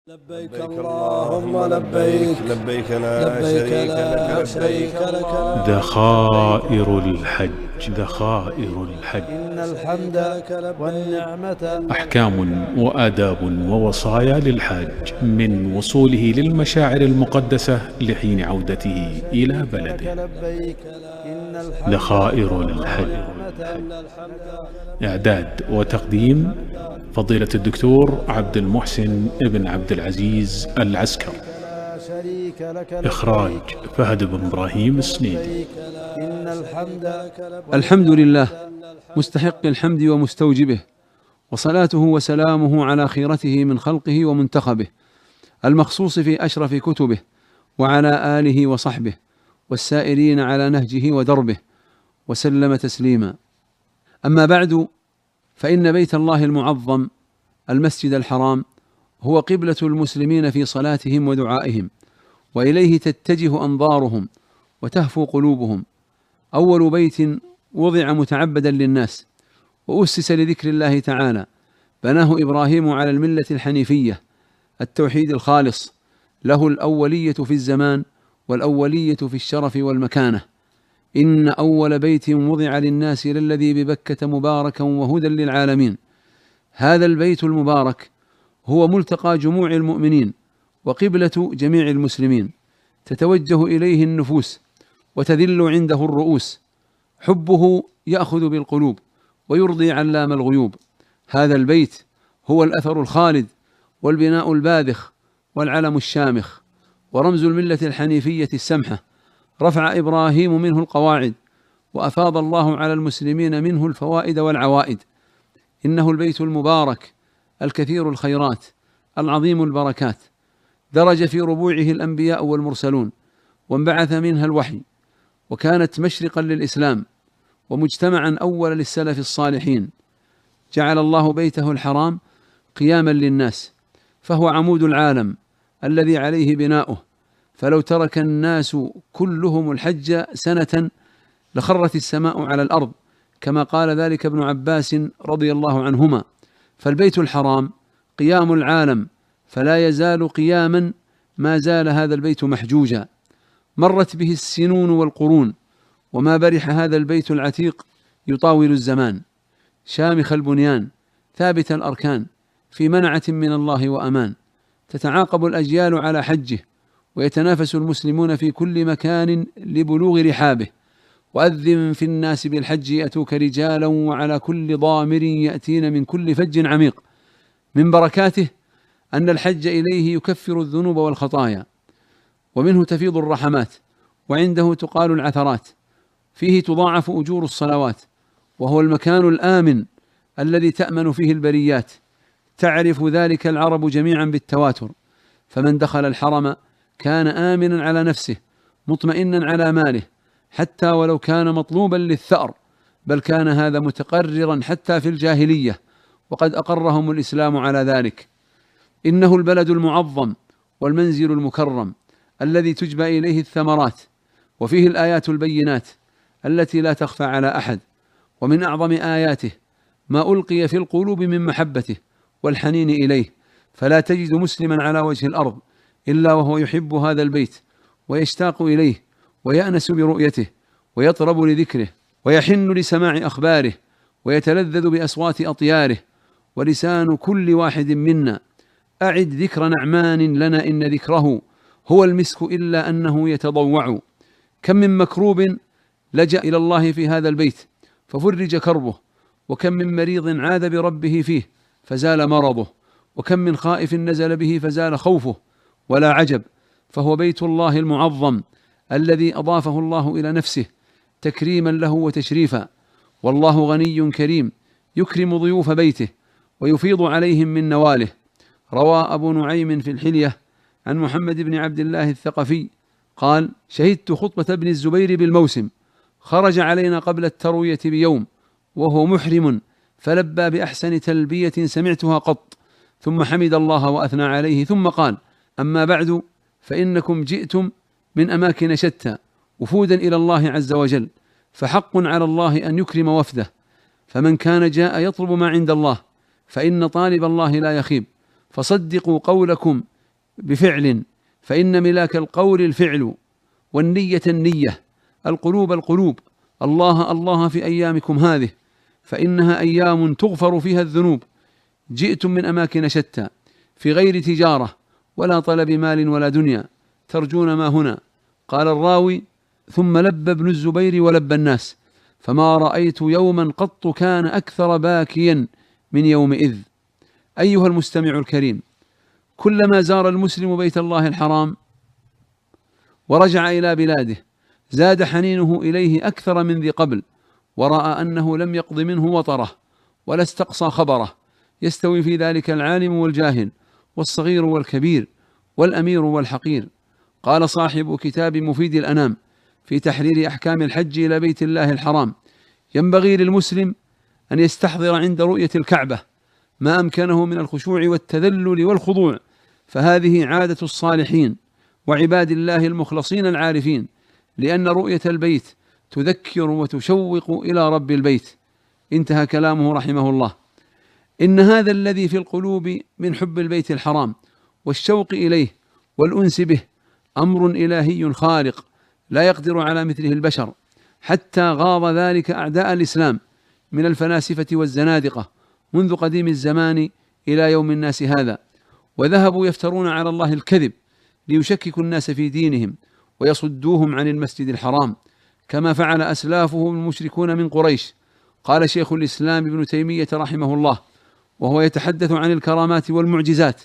لبيك اللهم لبيك لبيك لا شريك لك ذخائر الحج إن الحمد والنعمة. أحكام وآداب ووصايا للحاج من وصوله للمشاعر المقدسة لحين عودته إلى بلده. ذخائر الحج. إعداد وتقديم فضيلة الدكتور عبد المحسن ابن عبد العزيز العسكر. إخراج فهد بن إبراهيم السنيدي. الحمد لله مستحق الحمد ومستوجبه، وصلاته وسلامه على خيرته من خلقه ومنتخبه المخصوص في أشرف كتبه، وعلى آله وصحبه والسائرين على نهجه ودربه، وسلم تسليما. أما بعد، فإن بيت الله المعظم المسجد الحرام هو قبلة المسلمين في صلاتهم ودعائهم، وإليه تتجه أنظارهم وتهفو قلوبهم. أول بيت وضع متعبدا للناس وأسس لذكر الله تعالى، بناه إبراهيم على الملة الحنيفية، التوحيد الخالص، له الأولية في الزمان والأولية في الشرف والمكانة. إن أول بيت وضع للناس للذي ببكة مباركا وهدى للعالمين. هذا البيت المبارك هو ملتقى جموع المؤمنين وقبلة جميع المسلمين، تتوجه إليه النفوس وتذل عنده الرؤوس. حبه يأخذ بالقلوب ويرضي علام الغيوب. هذا البيت هو الأثر الخالد والبناء الباذخ والعلم الشامخ، ورمز الملة الحنيفية السمحة. رفع إبراهيم منه القواعد، وأفاض الله على المسلمين منه الفوائد والعوائد. إنه البيت المبارك الكثير الخيرات العظيم البركات، درج في ربوعه الأنبياء والمرسلون، وانبعث منها الوحي، وكانت مشرقا للإسلام ومجتمعا أول للسلف الصالحين. جعل الله بيته الحرام قياما للناس، فهو عمود العالم الذي عليه بناؤه. فلو ترك الناس كلهم الحج سنة لخرت السماء على الأرض، كما قال ذلك ابن عباس رضي الله عنهما. فالبيت الحرام قيام العالم، فلا يزال قياما ما زال هذا البيت محجوجا. مرت به السنون والقرون، وما برح هذا البيت العتيق يطاول الزمان، شامخ البنيان ثابت الأركان، في منعة من الله وأمان. تتعاقب الأجيال على حجه، ويتنافس المسلمون في كل مكان لبلوغ رحابه. وأذن في الناس بالحج يأتوك رجالا وعلى كل ضامر يأتين من كل فج عميق. من بركاته أن الحج إليه يكفر الذنوب والخطايا، ومنه تفيض الرحمات، وعنده تقال العثرات. فيه تضاعف أجور الصلوات، وهو المكان الآمن الذي تأمن فيه البريات. تعرف ذلك العرب جميعا بالتواتر. فمن دخل الحرم كان آمنا على نفسه مطمئنا على ماله، حتى ولو كان مطلوبا للثأر، بل كان هذا متقررا حتى في الجاهلية، وقد أقرهم الإسلام على ذلك. إنه البلد المعظم والمنزل المكرم الذي تجبى إليه الثمرات، وفيه الآيات البينات التي لا تخفى على أحد. ومن أعظم آياته ما ألقي في القلوب من محبته والحنين إليه، فلا تجد مسلما على وجه الأرض إلا وهو يحب هذا البيت، ويشتاق إليه، ويأنس برؤيته، ويطرب لذكره، ويحن لسماع أخباره، ويتلذذ بأصوات أطياره. ولسان كل واحد منا أعد ذكر نعمان لنا إن ذكره هو المسك إلا أنه يتضوع. كم من مكروب لجأ إلى الله في هذا البيت ففرج كربه، وكم من مريض عاذ بربه فيه فزال مرضه، وكم من خائف نزل به فزال خوفه. ولا عجب، فهو بيت الله المعظم الذي أضافه الله إلى نفسه تكريما له وتشريفا. والله غني كريم يكرم ضيوف بيته ويفيض عليهم من نواله. روى أبو نعيم في الحلية عن محمد بن عبد الله الثقفي قال: شهدت خطبة ابن الزبير بالموسم، خرج علينا قبل التروية بيوم وهو محرم، فلبى بأحسن تلبية سمعتها قط، ثم حمد الله وأثنى عليه، ثم قال: أما بعد، فإنكم جئتم من أماكن شتى وفودا إلى الله عز وجل، فحق على الله أن يكرم وفده. فمن كان جاء يطلب ما عند الله، فإن طالب الله لا يخيب. فصدقوا قولكم بفعل، فإن ملاك القول الفعل، والنية النية، القلوب القلوب. الله الله في أيامكم هذه، فإنها أيام تغفر فيها الذنوب. جئتم من أماكن شتى في غير تجارة ولا طلب مال ولا دنيا، ترجون ما هنا. قال الراوي: ثم لب ابن الزبير ولب الناس، فما رأيت يوما قط كان أكثر باكيا من يومئذ. أيها المستمع الكريم، كلما زار المسلم بيت الله الحرام ورجع إلى بلاده زاد حنينه إليه أكثر من ذي قبل، ورأى أنه لم يقض منه وطره ولا استقصى خبره. يستوي في ذلك العالم والجاهل، والصغير والكبير، والأمير والحقير. قال صاحب كتاب مفيد الأنام في تحرير أحكام الحج إلى بيت الله الحرام: ينبغي للمسلم أن يستحضر عند رؤية الكعبة ما أمكنه من الخشوع والتذلل والخضوع، فهذه عادة الصالحين وعباد الله المخلصين العارفين، لأن رؤية البيت تذكر وتشوق إلى رب البيت. انتهى كلامه رحمه الله. إن هذا الذي في القلوب من حب البيت الحرام والشوق إليه والأنس به أمر إلهي خارق لا يقدر على مثله البشر، حتى غاض ذلك أعداء الإسلام من الفلاسفة والزنادقة منذ قديم الزمان إلى يوم الناس هذا، وذهبوا يفترون على الله الكذب ليشككوا الناس في دينهم ويصدوهم عن المسجد الحرام، كما فعل أسلافهم المشركون من قريش. قال شيخ الإسلام ابن تيمية رحمه الله وهو يتحدث عن الكرامات والمعجزات: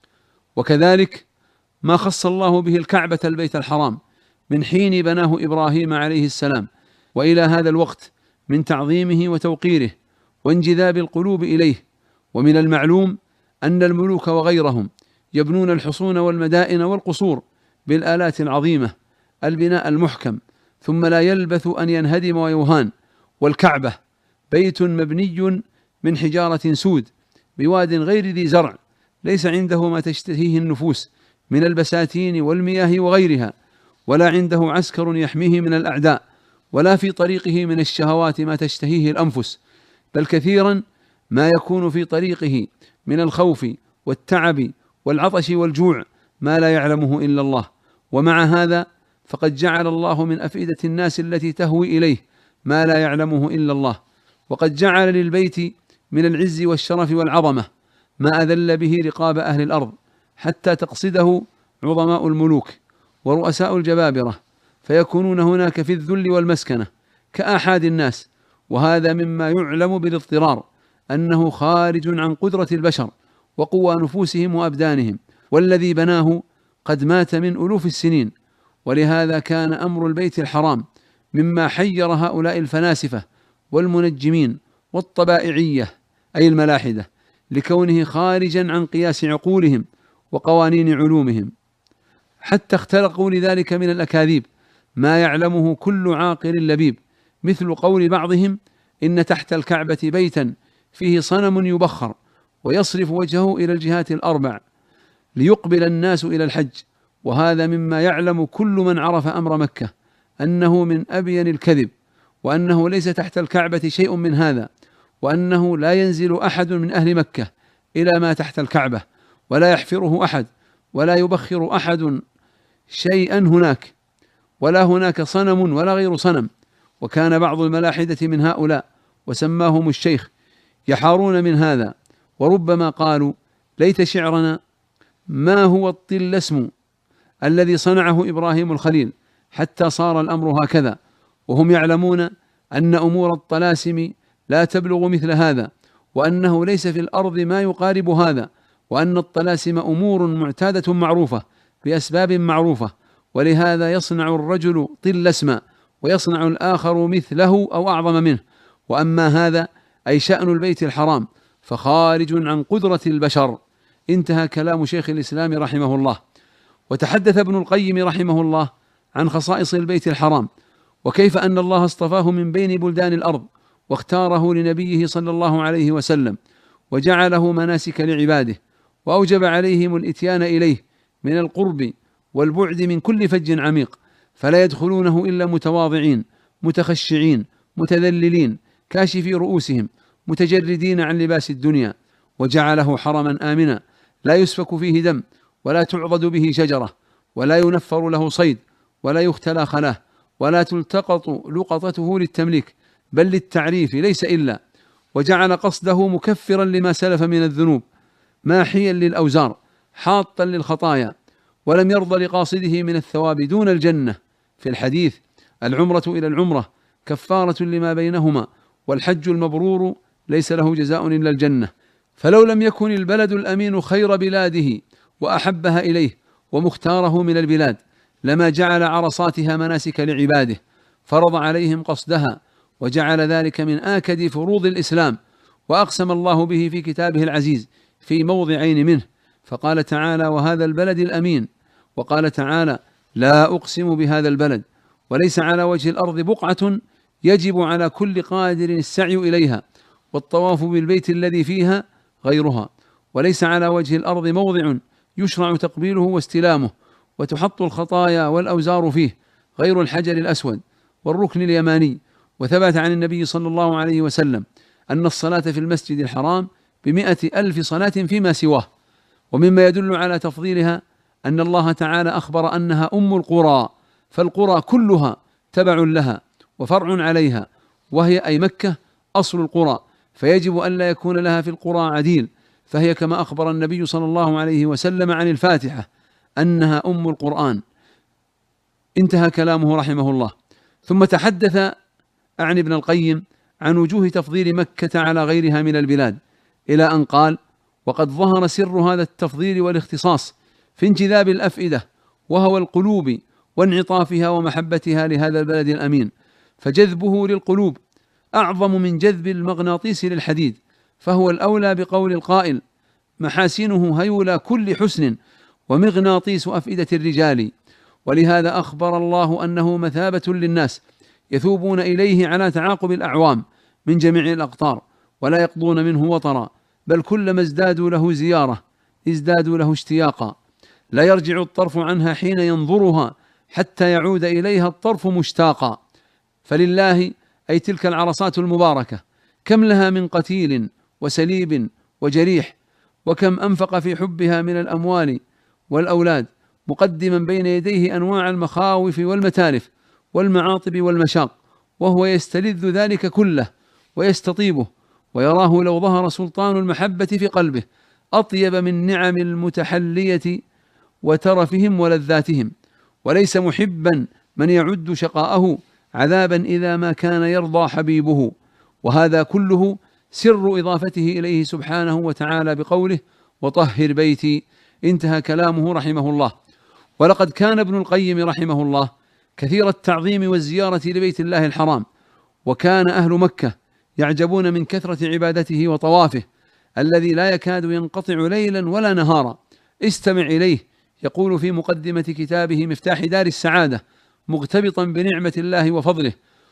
وكذلك ما خص الله به الكعبة البيت الحرام من حين بناه إبراهيم عليه السلام وإلى هذا الوقت من تعظيمه وتوقيره وانجذاب القلوب إليه. ومن المعلوم أن الملوك وغيرهم يبنون الحصون والمدائن والقصور بالآلات العظيمة، البناء المحكم، ثم لا يلبث أن ينهدم ويوهان. والكعبة بيت مبني من حجارة سود بواد غير ذي زرع، ليس عنده ما تشتهيه النفوس من البساتين والمياه وغيرها، ولا عنده عسكر يحميه من الأعداء، ولا في طريقه من الشهوات ما تشتهيه الأنفس، بل كثيرا ما يكون في طريقه من الخوف والتعب والعطش والجوع ما لا يعلمه إلا الله. ومع هذا فقد جعل الله من أفئدة الناس التي تهوي إليه ما لا يعلمه إلا الله، وقد جعل للبيت من العز والشرف والعظمة ما أذل به رقاب أهل الأرض، حتى تقصده عظماء الملوك ورؤساء الجبابرة، فيكونون هناك في الذل والمسكنة كآحاد الناس. وهذا مما يعلم بالاضطرار أنه خارج عن قدرة البشر وقوى نفوسهم وأبدانهم، والذي بناه قد مات من ألوف السنين. ولهذا كان أمر البيت الحرام مما حير هؤلاء الفلاسفة والمنجمين والطبائعية أي الملاحدة، لكونه خارجا عن قياس عقولهم وقوانين علومهم، حتى اختلقوا لذلك من الأكاذيب ما يعلمه كل عاقل لبيب، مثل قول بعضهم: إن تحت الكعبة بيتا فيه صنم يبخر ويصرف وجهه إلى الجهات الأربع ليقبل الناس إلى الحج. وهذا مما يعلم كل من عرف أمر مكة أنه من أبين الكذب، وأنه ليس تحت الكعبة شيء من هذا، وأنه لا ينزل أحد من أهل مكة إلى ما تحت الكعبة، ولا يحفره أحد، ولا يبخر أحد شيئا هناك، ولا هناك صنم ولا غير صنم. وكان بعض الملاحدة من هؤلاء وسماهم الشيخ يحارون من هذا، وربما قالوا: ليت شعرنا ما هو الطلسم الذي صنعه إبراهيم الخليل حتى صار الأمر هكذا. وهم يعلمون أن أمور الطلاسم لا تبلغ مثل هذا، وأنه ليس في الأرض ما يقارب هذا، وأن الطلاسم أمور معتادة معروفة بأسباب معروفة، ولهذا يصنع الرجل طلسما ويصنع الآخر مثله أو أعظم منه. وأما هذا أي شأن البيت الحرام فخارج عن قدرة البشر. انتهى كلام شيخ الإسلام رحمه الله. وتحدث ابن القيم رحمه الله عن خصائص البيت الحرام، وكيف أن الله اصطفاه من بين بلدان الأرض واختاره لنبيه صلى الله عليه وسلم، وجعله مناسك لعباده، وأوجب عليهم الإتيان إليه من القرب والبعد من كل فج عميق، فلا يدخلونه إلا متواضعين متخشعين متذللين كاشفي رؤوسهم متجردين عن لباس الدنيا. وجعله حرما آمنا لا يسفك فيه دم ولا تعضد به شجرة، ولا ينفر له صيد، ولا يختلى خلاه، ولا تلتقط لقطته للتمليك بل للتعريف ليس إلا، وجعل قصده مكفرا لما سلف من الذنوب ماحيا للأوزار حاطا للخطايا، ولم يرضى لقاصده من الثواب دون الجنة. في الحديث: العمرة إلى العمرة كفارة لما بينهما، والحج المبرور ليس له جزاء إلا الجنة. فلو لم يكن البلد الأمين خير بلاده وأحبها إليه ومختاره من البلاد لما جعل عرصاتها مناسك لعباده، فرض عليهم قصدها، وجعل ذلك من آكد فروض الإسلام، وأقسم الله به في كتابه العزيز في موضعين منه، فقال تعالى: وهذا البلد الأمين، وقال تعالى: لا أقسم بهذا البلد. وليس على وجه الأرض بقعة يجب على كل قادر السعي إليها والطواف بالبيت الذي فيها غيرها، وليس على وجه الأرض موضع يشرع تقبيله واستلامه وتحط الخطايا والأوزار فيه غير الحجر الأسود والركن اليماني. وثبت عن النبي صلى الله عليه وسلم أن الصلاة في المسجد الحرام ب100,000 صلاة فيما سواه. ومما يدل على تفضيلها أن الله تعالى أخبر أنها أم القرى، فالقرى كلها تبع لها وفرع عليها، وهي أي مكة أصل القرى، فيجب أن لا يكون لها في القرى عديل، فهي كما أخبر النبي صلى الله عليه وسلم عن الفاتحة أنها أم القرآن. انتهى كلامه رحمه الله. ثم تحدث عن ابن القيم عن وجوه تفضيل مكة على غيرها من البلاد، إلى أن قال: وقد ظهر سر هذا التفضيل والاختصاص في انجذاب الأفئدة وهوى القلوب وانعطافها ومحبتها لهذا البلد الأمين، فجذبه للقلوب أعظم من جذب المغناطيس للحديد، فهو الأولى بقول القائل: محاسنه هيولى كل حسن ومغناطيس أفئدة الرجال. ولهذا أخبر الله أنه مثابة للناس يثوبون إليه على تعاقب الأعوام من جميع الأقطار، ولا يقضون منه وطرا، بل كلما ازدادوا له زيارة ازدادوا له اشتياقا، لا يرجع الطرف عنها حين ينظرها حتى يعود إليها الطرف مشتاقا. فلله أي تلك العرصات المباركة كم لها من قتيل وسليب وجريح، وكم أنفق في حبها من الأموال والأولاد، مقدما بين يديه أنواع المخاوف والمتالف والمعاطب والمشاق، وهو يستلذ ذلك كله ويستطيبه، ويراه لو ظهر سلطان المحبة في قلبه أطيب من نعم المتحلية وترفهم ولذاتهم. وليس محبا من يعد شقاءه عذابا إذا ما كان يرضى حبيبه. وهذا كله سر إضافته إليه سبحانه وتعالى بقوله: وطهر بيتي. انتهى كلامه رحمه الله. ولقد كان ابن القيم رحمه الله كثير التعظيم والزيارة لبيت الله الحرام، وكان أهل مكة يعجبون من كثرة عبادته وطوافه الذي لا يكاد ينقطع ليلا ولا نهارا. استمع إليه يقول في مقدمة كتابه مفتاح دار السعادة مغتبطا بنعمة الله وفضله،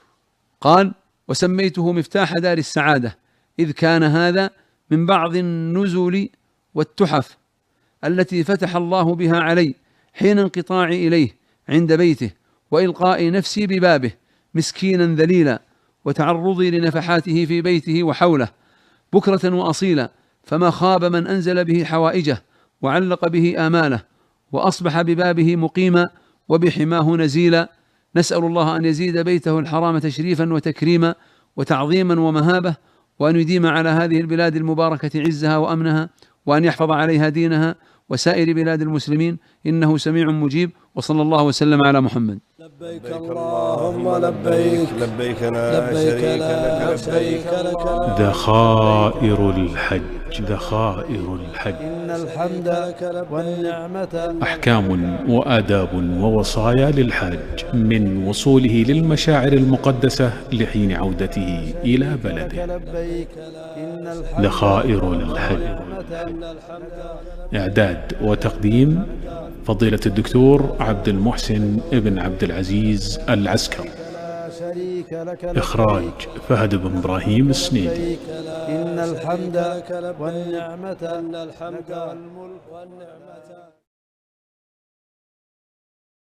قال: وسميته مفتاح دار السعادة إذ كان هذا من بعض النزل والتحف التي فتح الله بها علي حين انقطاعي إليه عند بيته، وإلقاء نفسي ببابه مسكينا ذليلا، وتعرضي لنفحاته في بيته وحوله بكرة وأصيلا، فما خاب من أنزل به حوائجه وعلق به آماله، وأصبح ببابه مقيما وبحماه نزيلا. نسأل الله أن يزيد بيته الحرام تشريفا وتكريما وتعظيما ومهابة، وأن يديم على هذه البلاد المباركة عزها وأمنها، وأن يحفظ عليها دينها وسائر بلاد المسلمين، إنه سميع مجيب. وصلى الله وسلم على محمد. لبيك اللهم لبيك، لبيك لا شريك لك. ذخائر الحج. ذخائر الحج إن الحمد والنعمة. أحكام وآداب ووصايا للحاج من وصوله للمشاعر المقدسة لحين عودته إلى بلده. ذخائر الحج. إعداد وتقديم فضيلة الدكتور عبد المحسن ابن عبد العزيز العسكر. إخراج فهد بن إبراهيم السنيدي. إن الحمد والنعمة والملك والنعمة